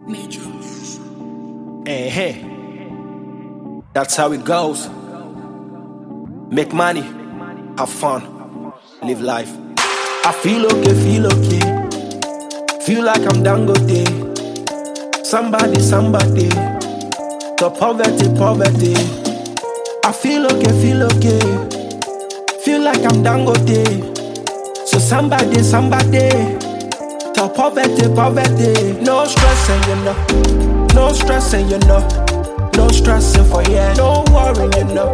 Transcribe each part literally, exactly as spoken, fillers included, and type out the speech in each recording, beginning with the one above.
Hey, hey, that's how it goes. Make money, have fun, live life. I feel okay, feel okay. Feel like I'm Dangote. Somebody, somebody. The poverty, poverty. I feel okay, feel okay. Feel like I'm Dangote. So somebody, somebody. The poverty, poverty. No stressing, you know. No stressing, you know. No stressing for here. No worry, you know.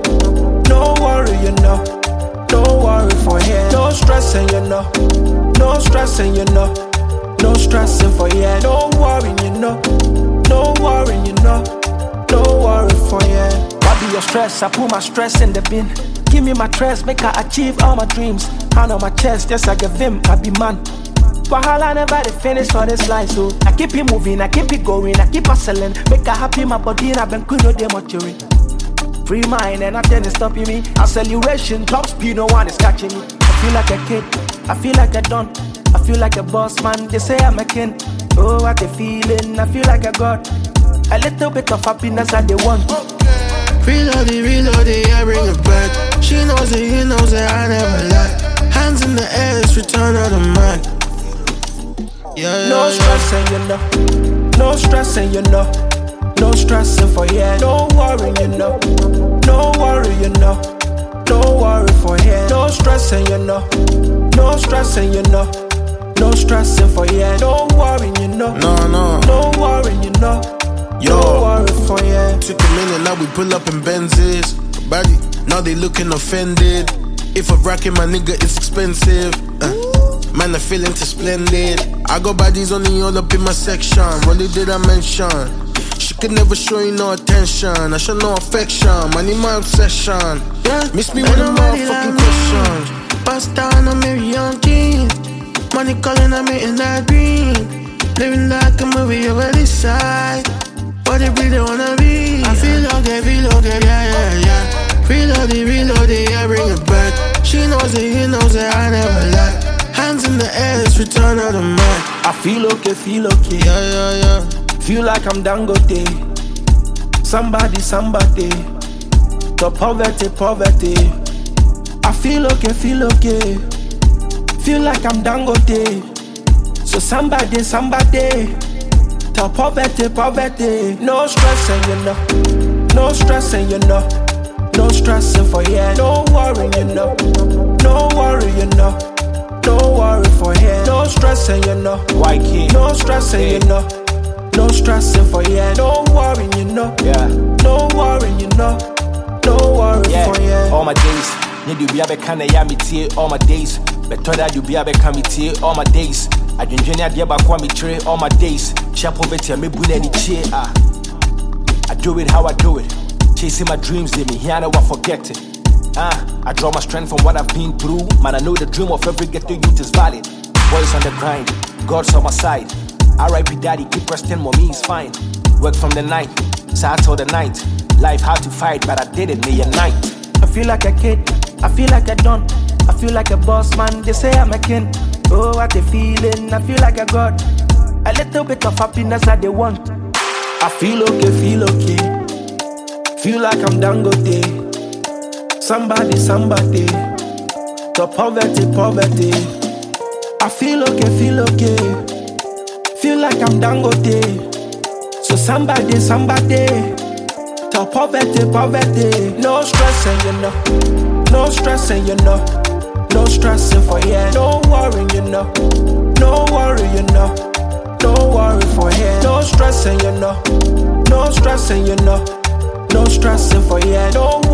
No worry, you know. No worry for here. No stressing, you know. No stressing, you know. No stressing for here. No worry, you know. No worry, you know. No worry for here. What be your stress? I put my stress in the bin. Give me my stress, make I achieve all my dreams. Hand on my chest, just like a vim, I be man. Wahala never dey finish on this line, so I keep it moving, I keep it going, I keep hustling. Make I happy, my body and I been cool, no dey maturing. Free mind and nothing is stopping me. Acceleration, top speed, no one is catching me. I feel like a kid, I feel like a don, I feel like a boss man. They say I'm a king. Oh, what a feeling, I feel like a god. A little bit of happiness that they want. Reload it, reload it, I bring it back. She knows it, he knows it, I never lie. Hands in the air, it's return of the man. Yeah, yeah, no stressing, you know. No stressing, you know. No stressing for here. No worry, you know. No worry, you know. No worry for here. No stressing, you know. No stressing, you know. No stressing for here. No worry, you know. No, no. No worry, you know. Yo, no worry for here. Took a minute, now we pull up in Benzes. Body, now they looking offended. If I'm rocking my nigga, it's expensive. Uh. Man, I feeling too splendid. I got bodies only all up in my section. Really did I mention? She could never show you no attention. I show no affection. Money my obsession. Yeah, miss me with a motherfucking question. Bust down on me young jeans. Money calling on me in that green. Living like a movie over this side. What they really wanna be? I feel okay, feel okay, yeah, yeah, yeah. Reload it, reload it, I bring it back. She knows it, he knows it, I never lie. Hands in the air, it's return of the man. I feel okay, feel okay. Yeah, yeah, yeah. Feel like I'm Dangote. Somebody, somebody. The poverty, poverty. I feel okay, feel okay. Feel like I'm Dangote. So somebody, somebody. The poverty, poverty. No stressing, you know. No stressing, you know. No stressing for here. No worry, you know. No worry, you know. No worry for here. No stressing, you know. White kid. No stressing, hey. You know. No stressing for here. No worry, you know. Yeah. No worry, you know. No worry yeah. for here. All my days. Need you be a bekana ya me tie all my days. Better that you be a bekana me tie all my days. I didn't join the ba kwa me tray all my days. Share poverty me bune ni chie ah. I do it how I do it. Chasing my dreams, they me here I never forget it. Ah, I draw my strength from what I've been through. Man, I know the dream of every ghetto youth is valid. Boys on the grind, God's on my side. R I P daddy, keep resting, mommy is fine. Work from the night, start till the night. Life hard to fight, but I did it day and night. I feel like a kid, I feel like a don, I feel like a boss man. They say I'm a king. Oh, what a feeling, I feel like a god. A little bit of happiness that they want. I feel okay, feel okay. Feel like I'm Dangote. Somebody, somebody. The poverty, poverty. I feel okay, feel okay. Feel like I'm Dangote. So somebody, somebody. The poverty, poverty. No stressing, you know. No stressing, you know. No stressing for here. No worry, you know. No worry, you know. No worry for here. No stressing, you know. No stressing, you know. No stressing for here. No